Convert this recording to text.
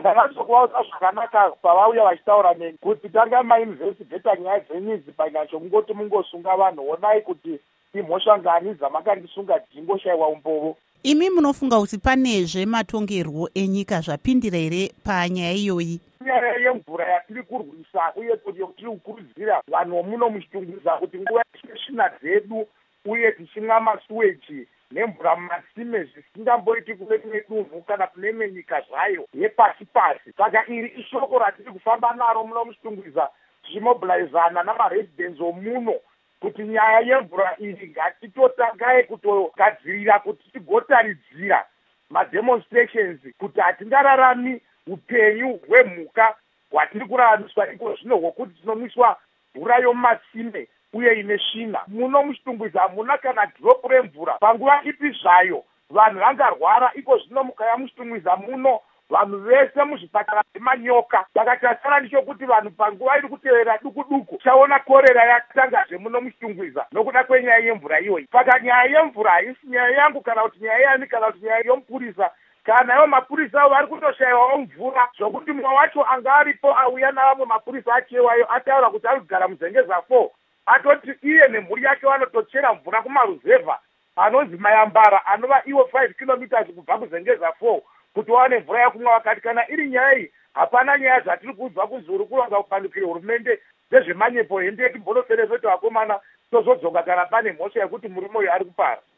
ndakanatsokuvaudza zvakanaka pavauya vachitaura neni kuti tanga mainvestigeta nyaya dzenyu idzi painacho mungoti mungosunga vanhu. Onai kuti imhosva ngani dzamakandisunga dzichingoshayiwa umbovo. Imi munofunga kuti panezve matongerwo enyika zvapindira here panyaya iyoyi? Nyaya yemvura yatiri kurwisa uye kuti tiri kukurudzira vanhu vomuno muchitungudza kuti nguva yeshina dzedu uye tichimwa masuweji nemvura mumasime zvisingamboiti kune rimwe dunhu kana kune imwe nyika zvayo yepasi pasi. Saka iri ishoko ratiri kufamba naro muno muchitungudza tichimobilizana namaresidents omuno kuti nyaya yemvura iyi ngatitotangai kutogadzirira kuti tigotaridzira mademonstrations kuti hatingararami upenyu hwemhuka hwatiri kuraramiswa iko zvino hwokuti tinomwiswa mvura yomumasime uye ine svina. Muno muchitungwiza hamuna kana dhiropu remvura panguva ipi zvayo. Vanhu vangarwara iko zvino mukaya muchitungwiza muno vanhu vese muzvipatara zvemanyoka. Saka chasara ndichokuti vanhu panguva iri kutevera duku duku chaona korera yatangazve muno muchitungwiza nokuda kwenyaya yemvura iyoyi. Saka nyaya yemvura haisi nyaya yangu kana kuti nyaya yani kana kuti nyaya yomupurisa. Kana ivo mapurisa avo vari kutoshayiwawo mvura zvokuti mumwe wacho anga aripo auya navamwe mapurisa achewayo ataura kuti ari kugara muzengeza 4 atoti iye nemhuri yake vanotochera mvura kumaruzevha anonzi mayambara anova iwo 5 kilometers kubva kuzengeza 4 kuti waone mvura yekumwa. Vakati kana iri nyaya iyi hapana nyaya dzatiri kuudzwa kuzi uri kuronga kupandukire hurumende dzezvemanyepo hende timbonoferefeta vakomana tozodzoka kana pane mhosva yekuti murume uyu ari kupara.